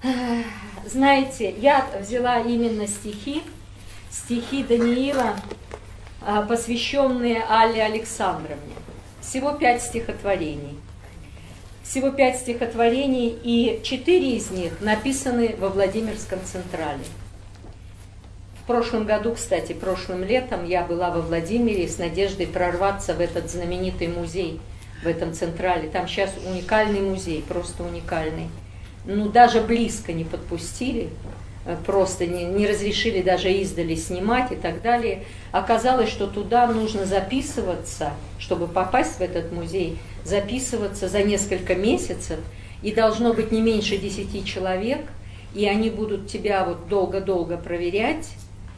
Знаете, я взяла именно стихи Даниила, посвященные Алле Александровне. Всего 5 стихотворений. Всего 5 стихотворений, и 4 из них написаны во Владимирском Централе. В прошлом году, кстати, прошлым летом я была во Владимире с надеждой прорваться в этот знаменитый музей, в этом Централе. Там сейчас уникальный музей, просто уникальный. Ну, даже близко не подпустили, просто не разрешили даже издали снимать и так далее. Оказалось, что туда нужно записываться, чтобы попасть в этот музей, записываться за несколько месяцев, и должно быть не меньше 10 человек, и они будут тебя вот долго-долго проверять,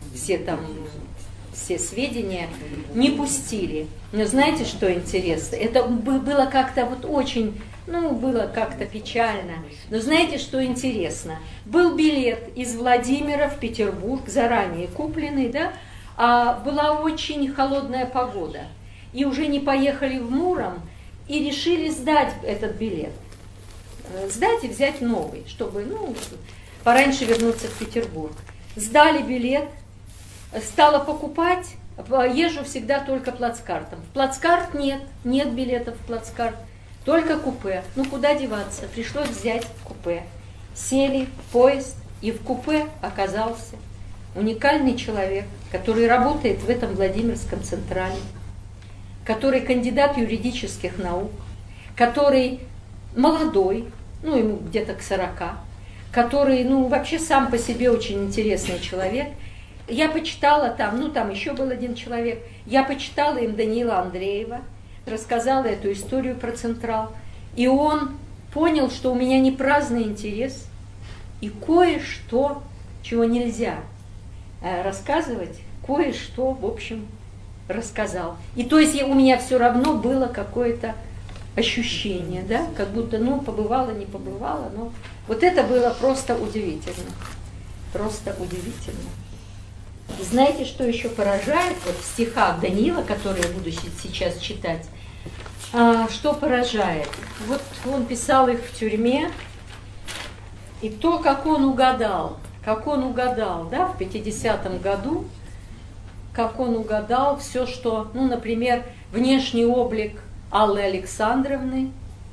все сведения. Не пустили. Но знаете, что интересно? Это было как-то вот очень, было как-то печально. Но знаете, что интересно? Был билет из Владимира в Петербург, заранее купленный, да? А была очень холодная погода. И уже не поехали в Муром, и решили сдать этот билет. Сдать и взять новый, чтобы, пораньше вернуться в Петербург. Сдали билет, стала покупать, езжу всегда только плацкартом. В плацкарт нет билетов в плацкарт, только купе. Куда деваться? Пришлось взять купе. Сели в поезд, и в купе оказался уникальный человек, который работает в этом Владимирском Централе, который кандидат юридических наук, который молодой, ему где-то к 40, который, вообще сам по себе очень интересный человек. Я почитала там еще был один человек, я почитала им Даниила Андреева, рассказала эту историю про Централ, и он понял, что у меня не праздный интерес, и кое-что, чего нельзя рассказывать, кое-что, в общем, рассказал. И то есть у меня все равно было какое-то ощущение, да, как будто, побывала, не побывала, но вот это было просто удивительно. Просто удивительно. Знаете, что еще поражает вот в стихах Даниила, которые я буду сейчас читать? Что поражает? Вот он писал их в тюрьме, и то, как он угадал, да, в 50-м году, как он угадал все, что, например, внешний облик Аллы Александровны,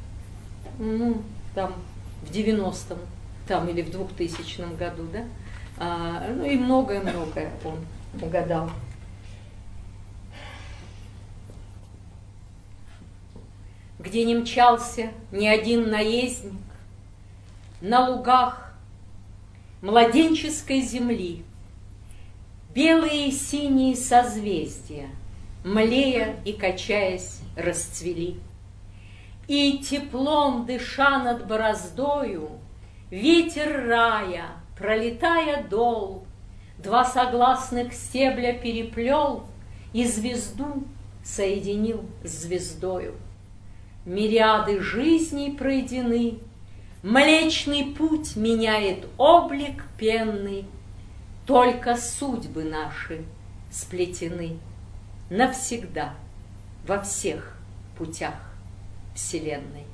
там в 90-м, там или в 2000 году, да, и многое-многое он угадал. Где не мчался ни один наездник, на лугах младенческой земли белые и синие созвездия, млея и качаясь, расцвели. И теплом дыша над бороздою, ветер рая, пролетая дол, два согласных стебля переплел и звезду соединил с звездою. Мириады жизней пройдены, Млечный путь меняет облик пенный, только судьбы наши сплетены навсегда во всех путях Вселенной.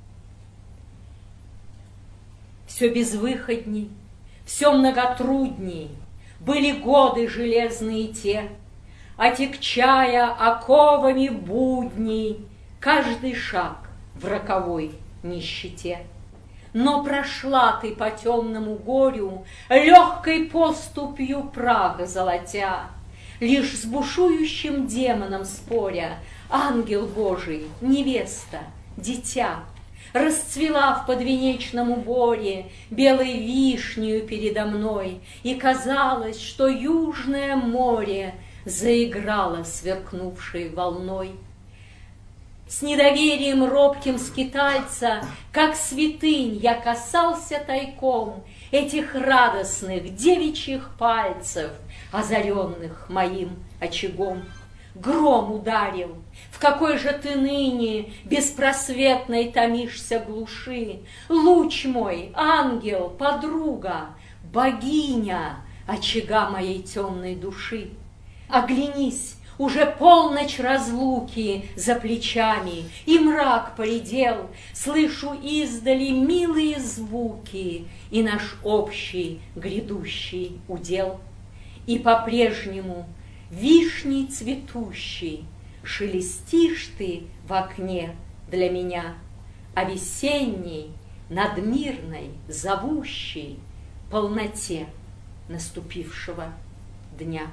Все безвыходней, все многотрудней были годы железные те, отягчая оковами будней каждый шаг в роковой нищете. Но прошла ты по темному горю, легкой поступью прах золотя, лишь с бушующим демоном споря, ангел Божий, невеста, дитя, расцвела в подвенечном уборе белой вишнею передо мной, и казалось, что южное море заиграло сверкнувшей волной. С недоверием робким скитальца, как святынь, я касался тайком этих радостных девичьих пальцев, озаренных моим очагом. Гром ударил, в какой же ты ныне беспросветной томишься глуши? Луч мой, ангел, подруга, богиня очага моей темной души. Оглянись, Уже полночь разлуки за плечами, и мрак поредел, слышу издали милые звуки и наш общий грядущий удел. И по-прежнему вишней цветущей шелестишь ты в окне для меня, о весенней, надмирной, зовущей полноте наступившего дня.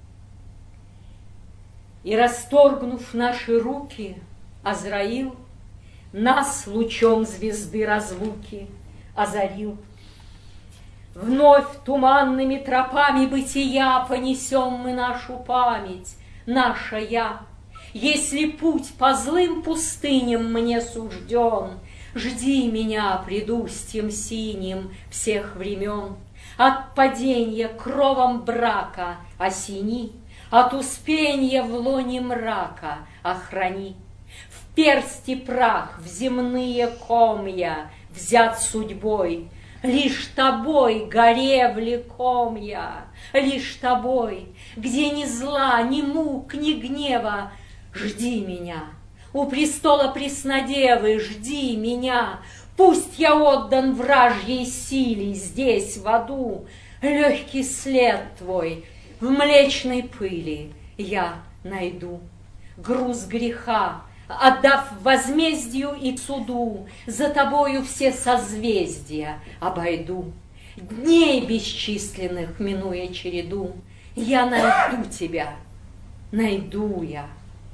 И, расторгнув наши руки, Азраил нас лучом звезды разлуки озарил. Вновь туманными тропами бытия понесем мы нашу память, наша я. Если путь по злым пустыням мне сужден, жди меня пред устьем синим всех времен. От паденья кровом брака осени, от успенья в лоне мрака охрани. В персти прах, в земные комья взят судьбой, лишь тобой горе влеком я, лишь тобой, где ни зла, ни мук, ни гнева. Жди меня, у престола Преснодевы, жди меня. Пусть я отдан вражьей силе здесь, в аду, легкий след твой в млечной пыли я найду. Груз греха, отдав возмездию и суду, за тобою все созвездия обойду. Дней бесчисленных минуя череду, я найду тебя, найду я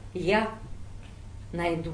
найду.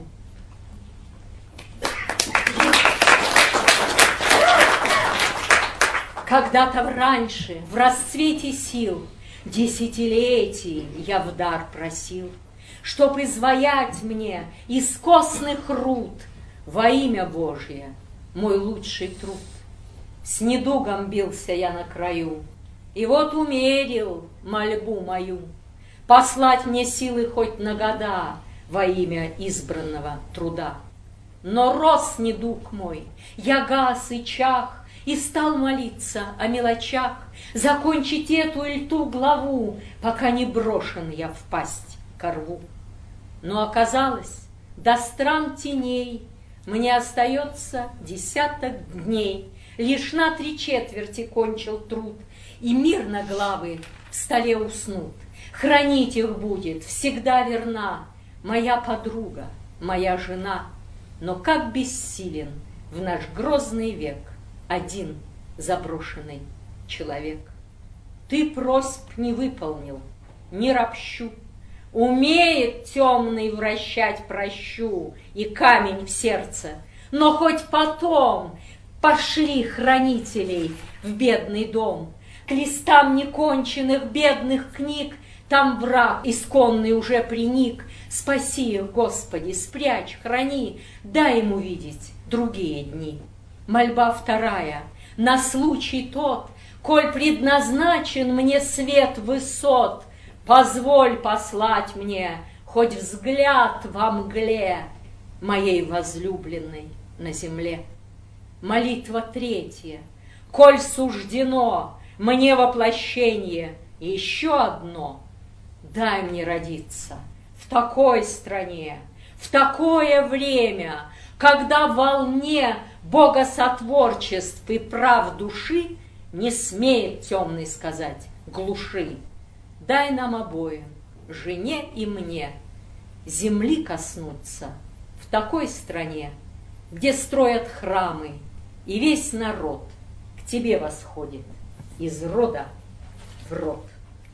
Когда-то раньше, в расцвете сил, десятилетий я в дар просил, чтоб изваять мне из костных руд во имя Божье мой лучший труд. С недугом бился я на краю, и вот умерил мольбу мою послать мне силы хоть на года во имя избранного труда. Но рос недуг мой, я гас и чах, и стал молиться о мелочах, закончить эту или ту главу, пока не брошен я в пасть ко рву. Но оказалось, до стран теней мне остается десяток дней, лишь на 3/4 кончил труд, и мирно главы в столе уснут. Хранить их будет всегда верна моя подруга, моя жена. Но как бессилен в наш грозный век один заброшенный человек. Ты просьб не выполнил, не ропщу. Умеет темный вращать прощу и камень в сердце, но хоть потом пошли хранителей в бедный дом. К листам неконченных бедных книг там враг исконный уже приник. Спаси их, Господи, спрячь, храни, дай ему видеть другие дни. Мольба вторая, на случай тот, коль предназначен мне свет высот, позволь послать мне хоть взгляд во мгле моей возлюбленной на земле. Молитва третья, коль суждено мне воплощение, еще одно, дай мне родиться в такой стране, в такое время, когда в волне богосотворчеств и прав души не смеет темный сказать глуши. Дай нам обоим, жене и мне, земли коснуться в такой стране, где строят храмы, и весь народ к тебе восходит из рода в род.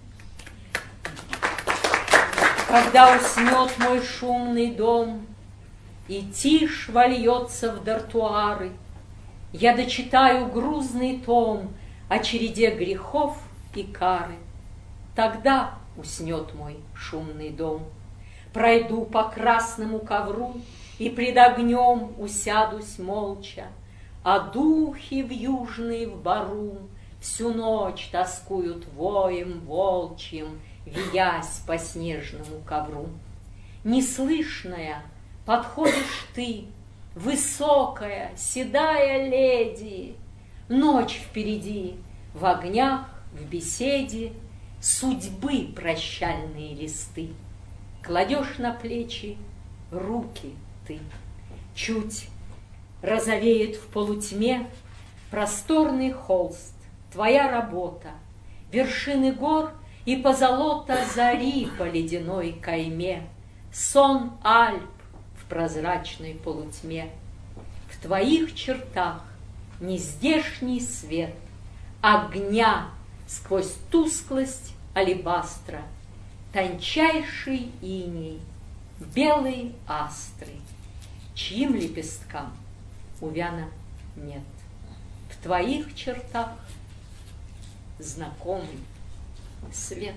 Когда уснет мой шумный дом, и тишь вольется в дартуары, я дочитаю грузный том о череде грехов и кары. Тогда уснет мой шумный дом. Пройду по красному ковру и пред огнем усядусь молча, а духи вьюжные в бару всю ночь тоскуют воем волчьим, виясь по снежному ковру. Неслышная подходишь ты, высокая, седая леди. Ночь впереди, в огнях, в беседе, судьбы прощальные листы кладешь на плечи руки ты. Чуть розовеет в полутьме просторный холст, твоя работа, вершины гор и позолота зари по ледяной кайме, сон Альп в прозрачной полутьме. В твоих чертах нездешний свет огня сквозь тусклость алебастра, тончайший иней, белые астры, чьим лепесткам увяна нет. В твоих чертах знакомый свет.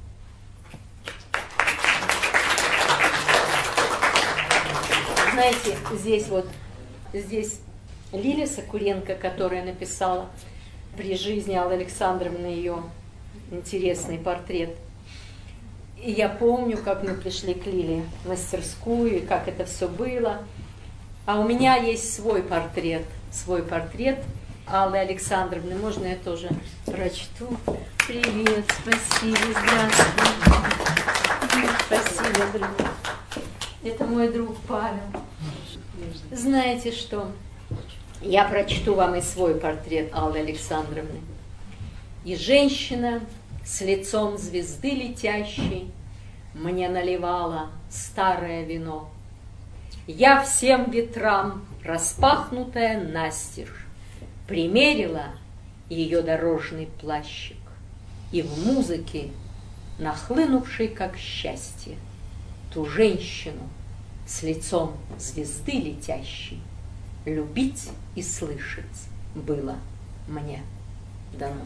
Знаете, здесь Лилия Сокуренко, которая написала при жизни Аллы Александровны ее интересный портрет. И я помню, как мы пришли к Лиле в мастерскую, и как это все было. А у меня есть свой портрет Аллы Александровны. Можно я тоже прочту? Привет, спасибо, здравствуй. Спасибо, друг. Это мой друг Павел. Знаете что? Я прочту вам и свой портрет Аллы Александровны. И женщина с лицом звезды летящей мне наливала старое вино. Я всем ветрам, распахнутая настежь, примерила ее дорожный плащик, и в музыке, нахлынувшей как счастье, ту женщину с лицом звезды летящей любить и слышать было мне дано.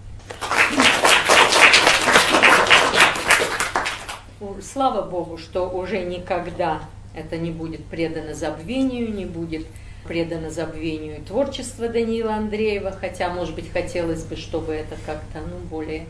Слава Богу, что уже никогда это не будет предано забвению, не будет предано забвению творчество Даниила Андреева, хотя, может быть, хотелось бы, чтобы это как-то более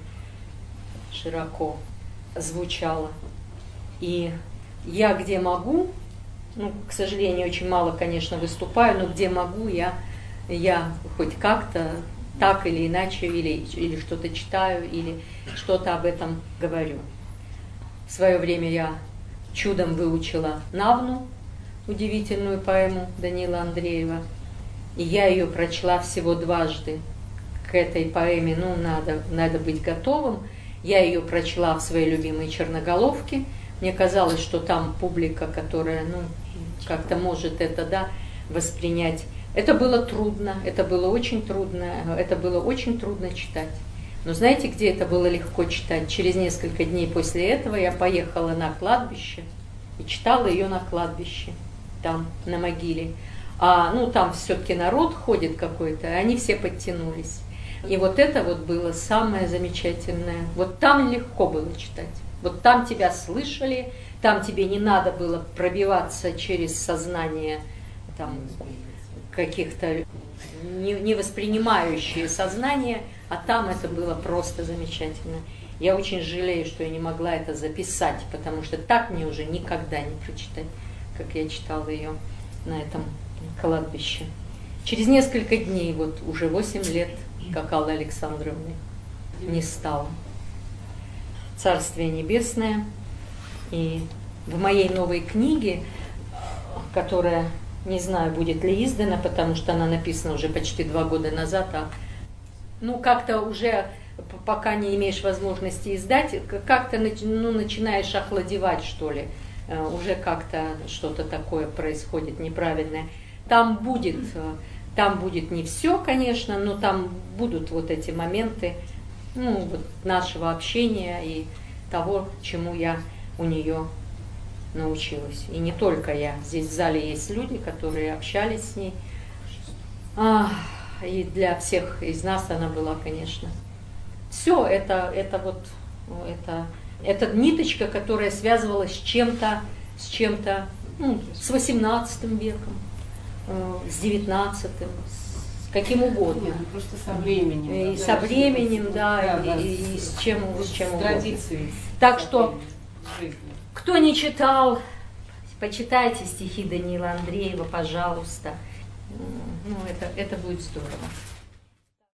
широко звучало. И я где могу, к сожалению, очень мало, конечно, выступаю, но где могу, я хоть как-то так или иначе, или что-то читаю, или что-то об этом говорю. В свое время я чудом выучила «Навну», удивительную поэму Даниила Андреева, и я ее прочла всего дважды. К этой поэме, надо быть готовым. Я ее прочла в своей любимой «Черноголовке». Мне казалось, что там публика, которая, как-то может это, воспринять. Это было трудно, это было очень трудно читать. Но знаете, где это было легко читать? Через несколько дней после этого я поехала на кладбище и читала ее на кладбище, там, на могиле. Там все-таки народ ходит какой-то, они все подтянулись. И вот это было самое замечательное. Вот там легко было читать. Вот там тебя слышали, там тебе не надо было пробиваться через сознание там, каких-то не воспринимающие сознание, а там это было просто замечательно. Я очень жалею, что я не могла это записать, потому что так мне уже никогда не прочитать, как я читала ее на этом кладбище. Через несколько дней, уже 8 лет, как Аллы Александровны не стало. Царствие Небесное. И в моей новой книге, которая, не знаю, будет ли издана, потому что она написана уже почти 2 года назад, как-то уже, пока не имеешь возможности издать, как-то начинаешь охладевать, что ли. Уже как-то что-то такое происходит неправильное. Там будет не все, конечно, но там будут эти моменты нашего общения и того, чему я у нее научилась. И не только я. Здесь в зале есть люди, которые общались с ней. И для всех из нас она была, конечно. Все это ниточка, которая связывалась с чем-то, с 18 веком, с 19-м, с каким угодно. Просто со временем. И со временем, и с чем угодно. Традицией. Так что, кто не читал, почитайте стихи Даниила Андреева, пожалуйста. Это будет здорово.